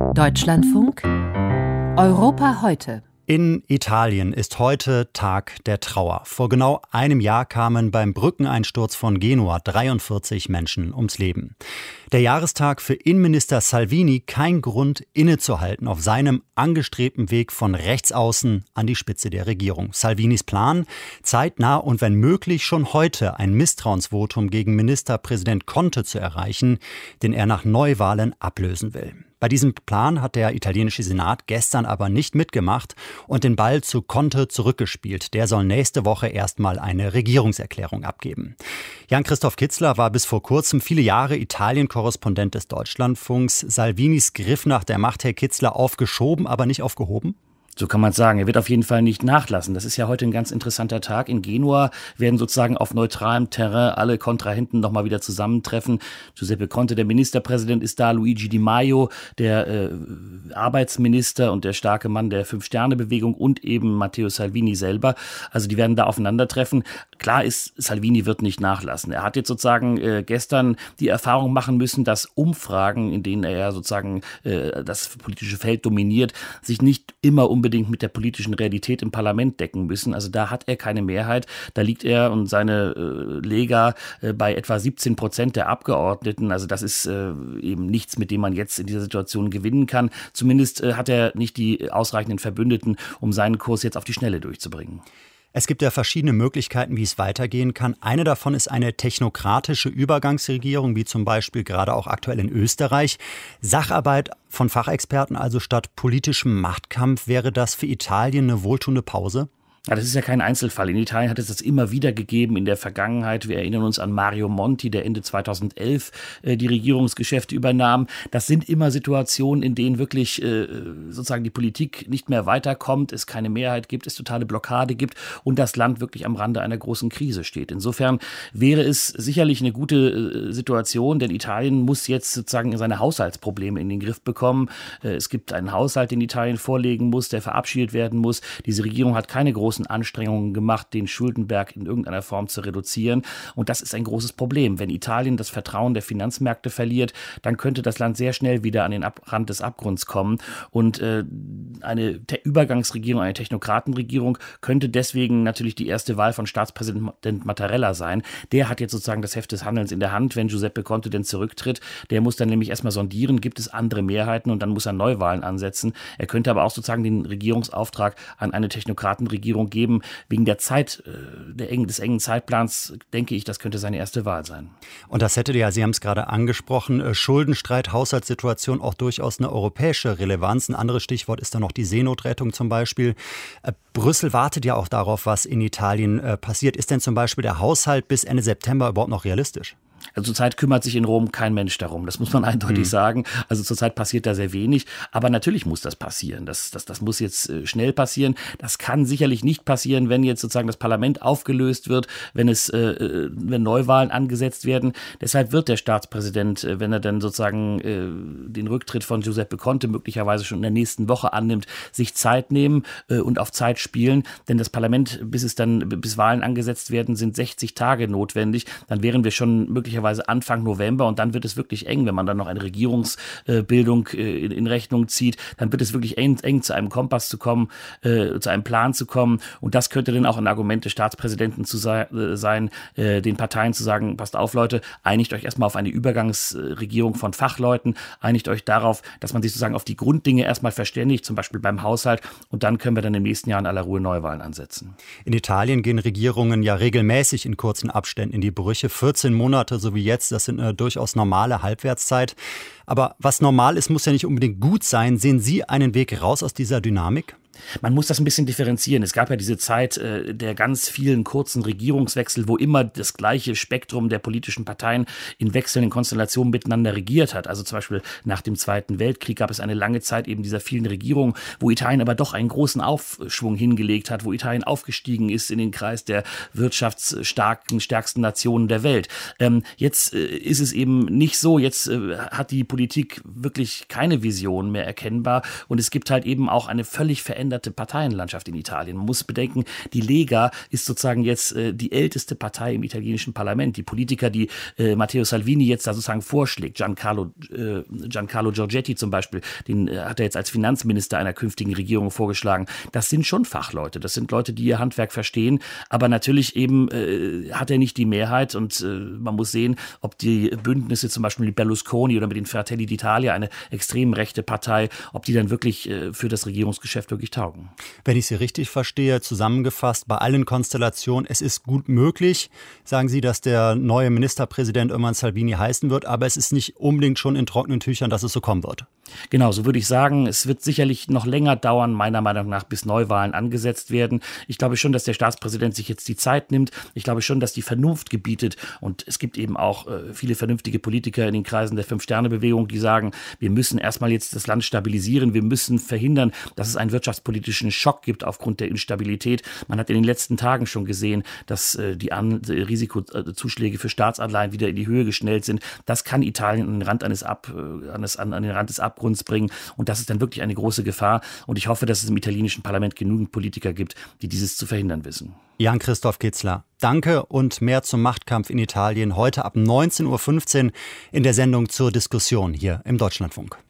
Deutschlandfunk Europa heute. In Italien ist heute Tag der Trauer. Vor genau einem Jahr kamen beim Brückeneinsturz von Genua 43 Menschen ums Leben. Der Jahrestag für Innenminister Salvini kein Grund, innezuhalten auf seinem angestrebten Weg von rechts außen an die Spitze der Regierung. Salvinis Plan, zeitnah und wenn möglich schon heute ein Misstrauensvotum gegen Ministerpräsident Conte zu erreichen, den er nach Neuwahlen ablösen will. Bei diesem Plan hat der italienische Senat gestern aber nicht mitgemacht und den Ball zu Conte zurückgespielt. Der soll nächste Woche erstmal eine Regierungserklärung abgeben. Jan-Christoph Kitzler war bis vor kurzem viele Jahre Italien-Korrespondent des Deutschlandfunks. Salvinis Griff nach der Macht, Herr Kitzler, aufgeschoben, aber nicht aufgehoben? So kann man sagen. Er wird auf jeden Fall nicht nachlassen. Das ist ja heute ein ganz interessanter Tag. In Genua werden sozusagen auf neutralem Terrain alle Kontrahenten nochmal wieder zusammentreffen. Giuseppe Conte, der Ministerpräsident, ist da. Luigi Di Maio, der Arbeitsminister und der starke Mann der Fünf-Sterne-Bewegung und eben Matteo Salvini selber. Also die werden da aufeinandertreffen. Klar ist, Salvini wird nicht nachlassen. Er hat jetzt sozusagen gestern die Erfahrung machen müssen, dass Umfragen, in denen er ja sozusagen das politische Feld dominiert, sich nicht immer unbedingt mit der politischen Realität im Parlament decken müssen. Also da hat er keine Mehrheit. Da liegt er und seine Lega bei etwa 17% der Abgeordneten. Also das ist eben nichts, mit dem man jetzt in dieser Situation gewinnen kann. Zumindest hat er nicht die ausreichenden Verbündeten, um seinen Kurs jetzt auf die Schnelle durchzubringen. Es gibt ja verschiedene Möglichkeiten, wie es weitergehen kann. Eine davon ist eine technokratische Übergangsregierung, wie zum Beispiel gerade auch aktuell in Österreich. Sacharbeit von Fachexperten also statt politischem Machtkampf. Wäre das für Italien eine wohltuende Pause? Ja, das ist ja kein Einzelfall. In Italien hat es das immer wieder gegeben in der Vergangenheit. Wir erinnern uns an Mario Monti, der Ende 2011 die Regierungsgeschäfte übernahm. Das sind immer Situationen, in denen wirklich sozusagen die Politik nicht mehr weiterkommt, es keine Mehrheit gibt, es totale Blockade gibt und das Land wirklich am Rande einer großen Krise steht. Insofern wäre es sicherlich eine gute Situation, denn Italien muss jetzt sozusagen seine Haushaltsprobleme in den Griff bekommen. Es gibt einen Haushalt, den Italien vorlegen muss, der verabschiedet werden muss. Diese Regierung hat keine großen Anstrengungen gemacht, den Schuldenberg in irgendeiner Form zu reduzieren. Und das ist ein großes Problem. Wenn Italien das Vertrauen der Finanzmärkte verliert, dann könnte das Land sehr schnell wieder an den Rand des Abgrunds kommen. Und eine Übergangsregierung, eine Technokratenregierung könnte deswegen natürlich die erste Wahl von Staatspräsident Mattarella sein. Der hat jetzt sozusagen das Heft des Handelns in der Hand, wenn Giuseppe Conte denn zurücktritt. Der muss dann nämlich erstmal sondieren, gibt es andere Mehrheiten und dann muss er Neuwahlen ansetzen. Er könnte aber auch sozusagen den Regierungsauftrag an eine Technokratenregierung geben. Wegen der Zeit, des engen Zeitplans, denke ich, das könnte seine erste Wahl sein. Und das hätte ja, Sie haben es gerade angesprochen, Schuldenstreit, Haushaltssituation auch durchaus eine europäische Relevanz. Ein anderes Stichwort ist dann noch die Seenotrettung zum Beispiel. Brüssel wartet ja auch darauf, was in Italien passiert. Ist denn zum Beispiel der Haushalt bis Ende September überhaupt noch realistisch? Also zurzeit kümmert sich in Rom kein Mensch darum, das muss man eindeutig sagen. Also zurzeit passiert da sehr wenig, aber natürlich muss das passieren. Das muss jetzt schnell passieren. Das kann sicherlich nicht passieren, wenn jetzt sozusagen das Parlament aufgelöst wird, wenn Neuwahlen angesetzt werden. Deshalb wird der Staatspräsident, wenn er dann sozusagen den Rücktritt von Giuseppe Conte möglicherweise schon in der nächsten Woche annimmt, sich Zeit nehmen und auf Zeit spielen. Denn das Parlament, bis Wahlen angesetzt werden, sind 60 Tage notwendig. Dann wären wir schon möglicherweise Anfang November und dann wird es wirklich eng, wenn man dann noch eine Regierungsbildung in Rechnung zieht, dann wird es wirklich eng zu einem Kompass zu kommen, zu einem Plan zu kommen und das könnte dann auch ein Argument des Staatspräsidenten zu sein, den Parteien zu sagen, passt auf Leute, einigt euch erstmal auf eine Übergangsregierung von Fachleuten, einigt euch darauf, dass man sich sozusagen auf die Grunddinge erstmal verständigt, zum Beispiel beim Haushalt und dann können wir dann im nächsten Jahr in aller Ruhe Neuwahlen ansetzen. In Italien gehen Regierungen ja regelmäßig in kurzen Abständen in die Brüche, 14 Monate so wie jetzt, das sind eine durchaus normale Halbwertszeit. Aber was normal ist, muss ja nicht unbedingt gut sein. Sehen Sie einen Weg raus aus dieser Dynamik? Man muss das ein bisschen differenzieren. Es gab ja diese Zeit der ganz vielen kurzen Regierungswechsel, wo immer das gleiche Spektrum der politischen Parteien in wechselnden Konstellationen miteinander regiert hat. Also zum Beispiel nach dem Zweiten Weltkrieg gab es eine lange Zeit eben dieser vielen Regierungen, wo Italien aber doch einen großen Aufschwung hingelegt hat, wo Italien aufgestiegen ist in den Kreis der stärksten Nationen der Welt. Jetzt ist es eben nicht so. Jetzt hat die Politik wirklich keine Vision mehr erkennbar und es gibt halt eben auch eine völlig veränderte veränderte Parteienlandschaft in Italien. Man muss bedenken, die Lega ist sozusagen jetzt die älteste Partei im italienischen Parlament. Die Politiker, die Matteo Salvini jetzt da sozusagen vorschlägt, Giancarlo Giorgetti zum Beispiel, den hat er jetzt als Finanzminister einer künftigen Regierung vorgeschlagen. Das sind schon Fachleute, das sind Leute, die ihr Handwerk verstehen, aber natürlich eben hat er nicht die Mehrheit und man muss sehen, ob die Bündnisse zum Beispiel mit Berlusconi oder mit den Fratelli d'Italia, eine extrem rechte Partei, ob die dann wirklich für das Regierungsgeschäft wirklich taugen. Wenn ich Sie richtig verstehe, zusammengefasst, bei allen Konstellationen, es ist gut möglich, sagen Sie, dass der neue Ministerpräsident irgendwann Salvini heißen wird, aber es ist nicht unbedingt schon in trockenen Tüchern, dass es so kommen wird. Genau, so würde ich sagen. Es wird sicherlich noch länger dauern, meiner Meinung nach, bis Neuwahlen angesetzt werden. Ich glaube schon, dass der Staatspräsident sich jetzt die Zeit nimmt. Ich glaube schon, dass die Vernunft gebietet. Und es gibt eben auch viele vernünftige Politiker in den Kreisen der Fünf-Sterne-Bewegung, die sagen, wir müssen erstmal jetzt das Land stabilisieren. Wir müssen verhindern, dass es einen wirtschaftspolitischen Schock gibt aufgrund der Instabilität. Man hat in den letzten Tagen schon gesehen, dass die Risikozuschläge für Staatsanleihen wieder in die Höhe geschnellt sind. Das kann Italien an den Rand an den Rand des Abgrunds bringen. Und das ist dann wirklich eine große Gefahr. Und ich hoffe, dass es im italienischen Parlament genügend Politiker gibt, die dieses zu verhindern wissen. Jan-Christoph Kitzler, danke und mehr zum Machtkampf in Italien heute ab 19:15 Uhr in der Sendung zur Diskussion hier im Deutschlandfunk.